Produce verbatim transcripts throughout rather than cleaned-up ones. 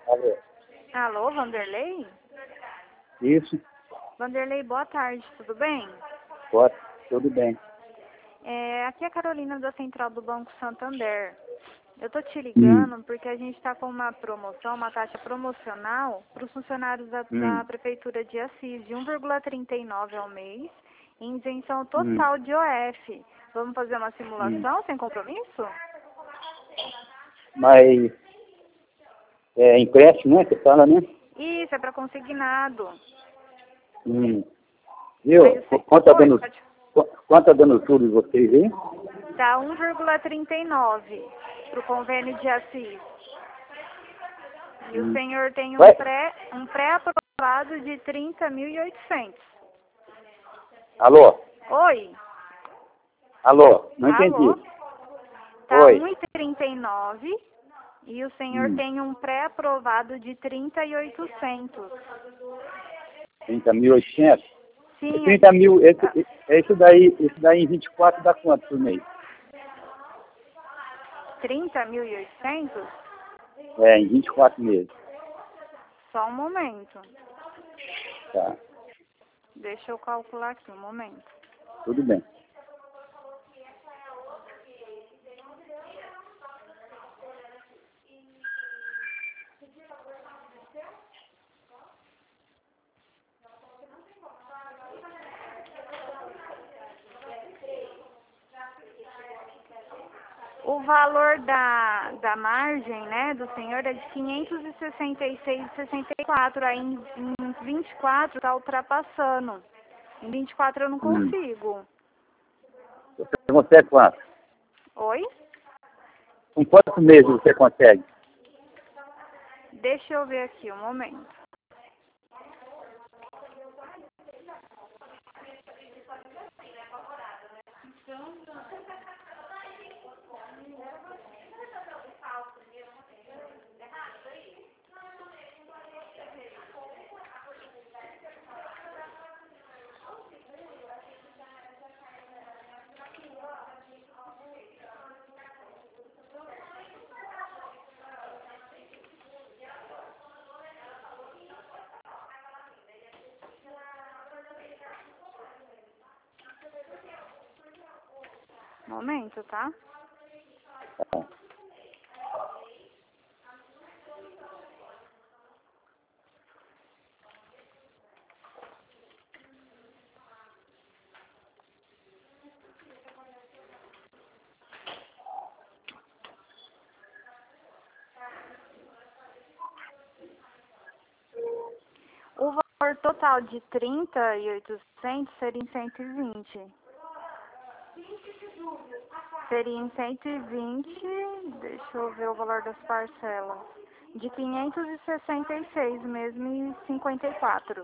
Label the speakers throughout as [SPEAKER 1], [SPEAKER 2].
[SPEAKER 1] Alô?
[SPEAKER 2] Alô, Vanderlei?
[SPEAKER 1] Isso,
[SPEAKER 2] Vanderlei, boa tarde, tudo bem?
[SPEAKER 1] pode, tudo bem.
[SPEAKER 2] É, aqui é a Carolina da Central do Banco Santander. Eu tô te
[SPEAKER 1] Hum,
[SPEAKER 2] ligando porque a gente está com uma promoção, uma taxa promocional para os funcionários da, da
[SPEAKER 1] hum,
[SPEAKER 2] Prefeitura de Assis, de um vírgula trinta e nove ao mês, em isenção
[SPEAKER 1] hum,
[SPEAKER 2] total de O F. Vamos fazer uma
[SPEAKER 1] hum.
[SPEAKER 2] simulação sem compromisso?
[SPEAKER 1] Mas é empréstimo, né? Você fala, né?
[SPEAKER 2] Isso, é para consignado.
[SPEAKER 1] Hum.
[SPEAKER 2] Aí
[SPEAKER 1] Viu?
[SPEAKER 2] o
[SPEAKER 1] Qu-
[SPEAKER 2] se-
[SPEAKER 1] Quanto tá
[SPEAKER 2] Oi,
[SPEAKER 1] dando,
[SPEAKER 2] pode...
[SPEAKER 1] qu- quanto tá dando tudo de vocês aí?
[SPEAKER 2] Dá um vírgula trinta e nove para o convênio de Assis. E o
[SPEAKER 1] Hum.
[SPEAKER 2] senhor tem um
[SPEAKER 1] Vai.
[SPEAKER 2] pré, um pré-aprovado de trinta mil e oitocentos.
[SPEAKER 1] Alô?
[SPEAKER 2] Oi?
[SPEAKER 1] Alô? Não
[SPEAKER 2] Alô?
[SPEAKER 1] entendi.
[SPEAKER 2] Tá
[SPEAKER 1] Oi.
[SPEAKER 2] um e trinta e nove e o senhor
[SPEAKER 1] Hum.
[SPEAKER 2] tem um pré-aprovado de trinta e oitocentos.
[SPEAKER 1] trinta mil e oitocentos?
[SPEAKER 2] Sim,
[SPEAKER 1] trinta mil, esse,
[SPEAKER 2] ah,
[SPEAKER 1] esse daí, esse daí em vinte e quatro dá quanto por mês?
[SPEAKER 2] trinta mil e oitocentos?
[SPEAKER 1] É, em vinte e quatro meses.
[SPEAKER 2] Só um momento.
[SPEAKER 1] Tá,
[SPEAKER 2] Deixa eu calcular aqui um momento.
[SPEAKER 1] tudo bem.
[SPEAKER 2] O valor da, da margem, né, do senhor é de quinhentos e sessenta e seis vírgula sessenta e quatro. Aí em, em vinte e quatro está ultrapassando. Em vinte e quatro eu não
[SPEAKER 1] Hum.
[SPEAKER 2] consigo.
[SPEAKER 1] Você consegue quanto?
[SPEAKER 2] Oi?
[SPEAKER 1] Com quantos meses você consegue?
[SPEAKER 2] Deixa eu ver aqui um momento. Momento, tá?
[SPEAKER 1] Tá.
[SPEAKER 2] O valor total de trinta e oitocentos seria em cento e vinte. Seria em cento e vinte, deixa eu ver o valor das parcelas. De quinhentos e sessenta e seis mesmo e cinquenta e quatro.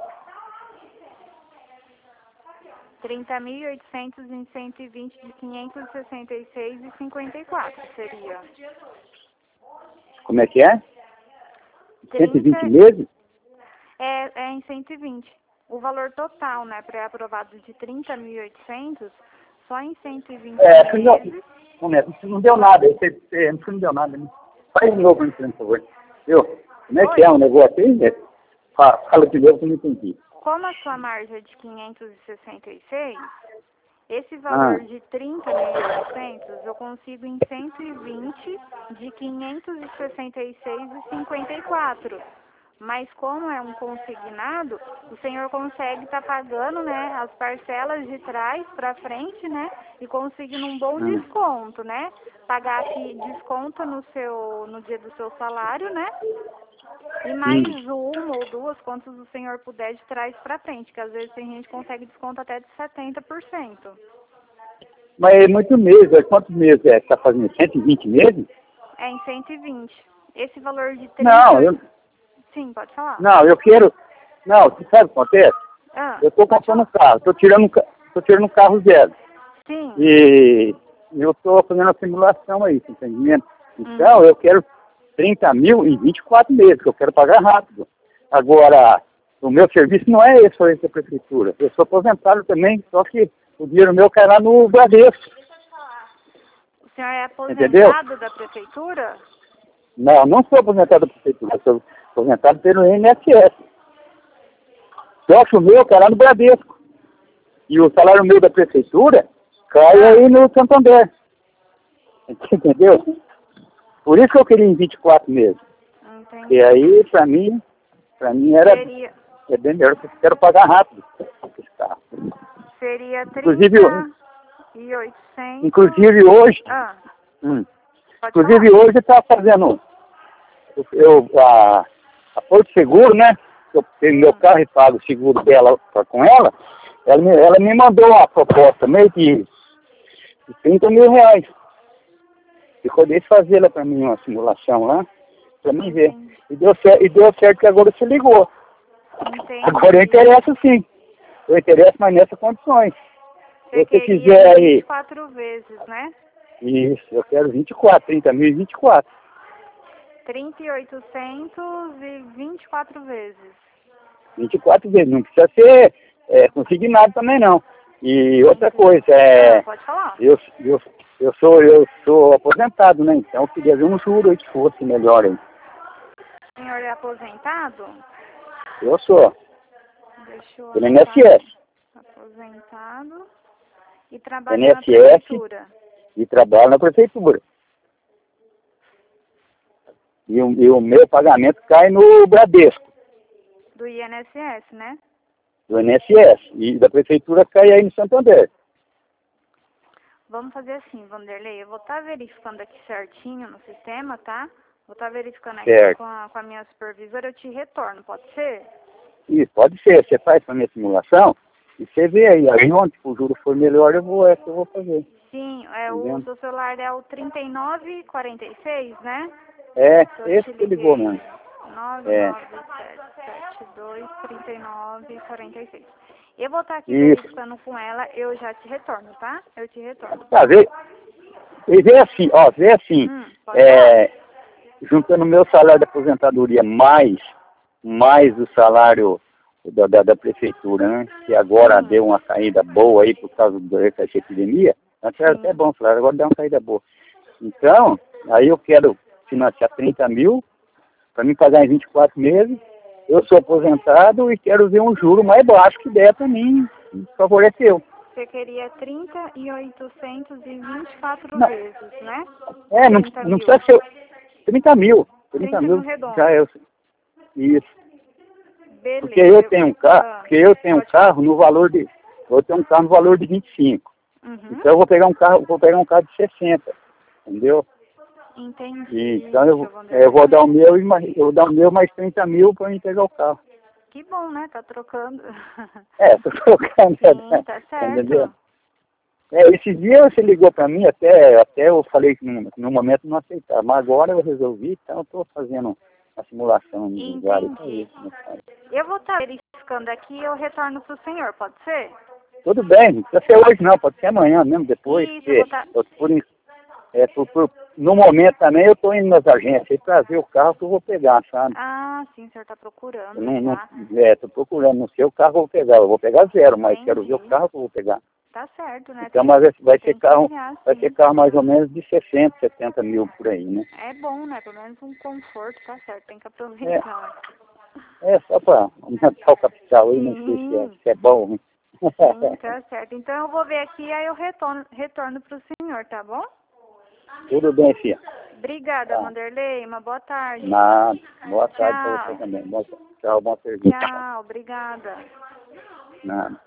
[SPEAKER 2] trinta mil e oitocentos em cento e vinte de quinhentos e sessenta e seis e cinquenta e quatro seria.
[SPEAKER 1] Como é que é? cento e vinte
[SPEAKER 2] trinta
[SPEAKER 1] meses?
[SPEAKER 2] é, é em cento e vinte. O valor total, né, pré-aprovado de trinta mil e oitocentos, só em cento e vinte
[SPEAKER 1] É, que não,
[SPEAKER 2] meses.
[SPEAKER 1] como é, isso não deu nada, isso, é, isso não deu nada. Né? Faz de novo, por favor. Viu? Como é que é
[SPEAKER 2] Oi,
[SPEAKER 1] um negócio aí? Né? Fala, fala de novo que eu não entendi.
[SPEAKER 2] como a sua margem é de quinhentos e sessenta e seis, esse
[SPEAKER 1] Ah,
[SPEAKER 2] valor de trinta mil e oitocentos eu consigo em cento e vinte de quinhentos e sessenta e seis e cinquenta e quatro. Mas como é um consignado, o senhor consegue estar pagando, né, as parcelas de trás para frente, né, e conseguindo um bom
[SPEAKER 1] ah,
[SPEAKER 2] desconto, né? Pagar aqui desconto no seu no dia do seu salário, né? E
[SPEAKER 1] hum.
[SPEAKER 2] mais uma ou duas, quantos o senhor puder de trás para frente, que às vezes tem gente que consegue desconto até de setenta por cento.
[SPEAKER 1] Mas é muito mês, é quantos meses é? Está fazendo cento e vinte meses?
[SPEAKER 2] É em cento e vinte. Esse valor de
[SPEAKER 1] Não,
[SPEAKER 2] trinta e oito...
[SPEAKER 1] eu,
[SPEAKER 2] Sim, pode falar.
[SPEAKER 1] não, eu quero. Não, você sabe o que acontece?
[SPEAKER 2] Ah,
[SPEAKER 1] Eu estou
[SPEAKER 2] pode
[SPEAKER 1] comprando um
[SPEAKER 2] falar.
[SPEAKER 1] carro, estou tirando, um ca- tô tirando um carro zero.
[SPEAKER 2] Sim.
[SPEAKER 1] E eu estou fazendo a simulação aí, tá entendendo? Então,
[SPEAKER 2] Uhum.
[SPEAKER 1] eu quero trinta mil em vinte e quatro meses, que eu quero pagar rápido. Agora, o meu serviço não é esse, esse da prefeitura. Eu sou aposentado também, só que o dinheiro meu cai lá no Bradesco,
[SPEAKER 2] O senhor é
[SPEAKER 1] entendeu?
[SPEAKER 2] aposentado da prefeitura?
[SPEAKER 1] Não, não sou aposentado da prefeitura, sou aposentado pelo I N S S. Só que o meu cai lá no Bradesco. E o salário meu da prefeitura cai aí no Santander. Entendeu? Por isso que eu queria em vinte e quatro meses.
[SPEAKER 2] Entendi.
[SPEAKER 1] E aí, pra mim, pra mim era
[SPEAKER 2] Seria,
[SPEAKER 1] é bem melhor, porque eu quero pagar rápido esse carro.
[SPEAKER 2] seria
[SPEAKER 1] Inclusive,
[SPEAKER 2] trinta e oitocentos.
[SPEAKER 1] Inclusive hoje,
[SPEAKER 2] Ah,
[SPEAKER 1] hum,
[SPEAKER 2] pode
[SPEAKER 1] inclusive
[SPEAKER 2] falar.
[SPEAKER 1] hoje eu estava fazendo eu, eu, a, a Porto Seguro, né? Eu tenho meu carro e pago o seguro dela pra, com ela. Ela me, ela me mandou uma proposta meio que de trinta mil reais. Ficou de fazer lá pra mim uma simulação lá, pra mim ver. E deu, certo, e deu certo que agora você ligou.
[SPEAKER 2] Entendi.
[SPEAKER 1] Agora eu interesso sim. Eu interesso, mas nessas condições.
[SPEAKER 2] Você
[SPEAKER 1] Se você
[SPEAKER 2] queria
[SPEAKER 1] quiser aí.
[SPEAKER 2] vinte e quatro vezes, né?
[SPEAKER 1] Isso, eu quero vinte e quatro, trinta mil e vinte e quatro.
[SPEAKER 2] trinta e oitocentos e vinte e quatro vezes.
[SPEAKER 1] vinte e quatro vezes, não precisa ser é, consignado também não. E outra coisa, é,
[SPEAKER 2] Ah, pode falar.
[SPEAKER 1] eu, eu, eu, sou, eu sou aposentado, né? Então eu queria ver um juro aí que fosse melhor aí.
[SPEAKER 2] O senhor é aposentado?
[SPEAKER 1] Eu sou,
[SPEAKER 2] Deixa eu
[SPEAKER 1] pelo
[SPEAKER 2] anotar.
[SPEAKER 1] I N S S.
[SPEAKER 2] Aposentado e trabalha na
[SPEAKER 1] I N S S
[SPEAKER 2] prefeitura.
[SPEAKER 1] e trabalho na prefeitura. E o, e o meu pagamento cai no Bradesco,
[SPEAKER 2] Do I N S S, né?
[SPEAKER 1] do I N S S. E da prefeitura cai aí no Santander.
[SPEAKER 2] Vamos fazer assim, Vanderlei. Eu vou estar verificando aqui certinho no sistema, tá? Vou estar verificando aqui
[SPEAKER 1] Certo.
[SPEAKER 2] com a, com a minha supervisora. Eu te retorno, pode ser?
[SPEAKER 1] Isso, pode ser. Você faz pra minha simulação e você vê aí. Aí onde o juro for melhor, eu vou, é que eu vou fazer.
[SPEAKER 2] Sim, é, o seu celular é o trinta e nove quarenta e seis, né?
[SPEAKER 1] É,
[SPEAKER 2] Eu
[SPEAKER 1] esse
[SPEAKER 2] te
[SPEAKER 1] que ligou
[SPEAKER 2] liguei.
[SPEAKER 1] mesmo.
[SPEAKER 2] nove
[SPEAKER 1] É.
[SPEAKER 2] nove sete sete dois, três nove, quatro seis. Eu vou estar aqui
[SPEAKER 1] Isso.
[SPEAKER 2] verificando com ela, eu já te retorno, tá? Eu te retorno.
[SPEAKER 1] Tá, vê, e vê assim, ó, vê assim,
[SPEAKER 2] Hum, pode
[SPEAKER 1] é, juntando o meu salário de aposentadoria mais, mais o salário da, da, da prefeitura, né? Que agora
[SPEAKER 2] Sim.
[SPEAKER 1] deu uma caída boa aí por causa dessa epidemia. Antes era até bom o salário, agora deu uma caída boa. Então, aí eu quero financiar trinta mil para mim pagar em vinte e quatro meses. Eu sou aposentado e quero ver um juro mais baixo que der para mim, favoreceu.
[SPEAKER 2] Você queria trinta e oitocentos e vinte e quatro
[SPEAKER 1] Não.
[SPEAKER 2] vezes, né?
[SPEAKER 1] É, não, não precisa ser trinta mil. trinta mil já é. Isso.
[SPEAKER 2] Beleza.
[SPEAKER 1] Porque eu tenho um carro,
[SPEAKER 2] Ah,
[SPEAKER 1] porque eu tenho um carro no valor de. Eu tenho um carro no valor de vinte e cinco.
[SPEAKER 2] Uhum.
[SPEAKER 1] Então eu vou pegar um carro, vou pegar um carro de sessenta. Entendeu?
[SPEAKER 2] Entendi.
[SPEAKER 1] E, então eu, é, eu vou dar o meu e mais, eu vou dar o meu mais trinta mil para mim pegar o carro.
[SPEAKER 2] Que bom, né? Tá trocando.
[SPEAKER 1] É, tô trocando.
[SPEAKER 2] Sim, tá certo.
[SPEAKER 1] Entendeu? É, esse dia você ligou para mim, até, até eu falei que no, no momento não aceitava, mas agora eu resolvi, então eu estou fazendo a simulação no lugar.
[SPEAKER 2] Entendi. Eu vou estar verificando aqui e eu retorno pro senhor, pode ser?
[SPEAKER 1] Tudo bem, não precisa ser hoje não, pode ser amanhã mesmo, depois.
[SPEAKER 2] Isso,
[SPEAKER 1] porque
[SPEAKER 2] eu vou tá...
[SPEAKER 1] eu, por, é, por, por, no momento também eu estou indo nas agências para ver o carro que eu vou pegar, sabe?
[SPEAKER 2] Ah, sim, o senhor está procurando,
[SPEAKER 1] Eu não, não,
[SPEAKER 2] tá?
[SPEAKER 1] é, estou procurando, não sei o carro que eu vou pegar, eu vou pegar zero, mas
[SPEAKER 2] Entendi.
[SPEAKER 1] quero ver o carro que eu vou pegar.
[SPEAKER 2] Tá certo, né?
[SPEAKER 1] Então,
[SPEAKER 2] Tem,
[SPEAKER 1] mas vai
[SPEAKER 2] tem
[SPEAKER 1] ser carro,
[SPEAKER 2] olhar,
[SPEAKER 1] vai
[SPEAKER 2] sim.
[SPEAKER 1] ser carro mais ou menos de sessenta, setenta mil por aí, né?
[SPEAKER 2] É bom, né? Pelo menos um conforto, tá certo, tem que aproveitar.
[SPEAKER 1] É, é só para aumentar o capital aí, não sei se é, se é bom, né?
[SPEAKER 2] Sim, tá certo. Então eu vou ver aqui, aí eu retorno, retorno pro senhor, tá bom?
[SPEAKER 1] Tudo bem, filha.
[SPEAKER 2] Obrigada,
[SPEAKER 1] Tá.
[SPEAKER 2] Vanderlei. Uma boa tarde.
[SPEAKER 1] Nada. Boa tarde para
[SPEAKER 2] Tchau.
[SPEAKER 1] você também. Bom, tchau, bom serviço.
[SPEAKER 2] Tchau, obrigada.
[SPEAKER 1] Nada.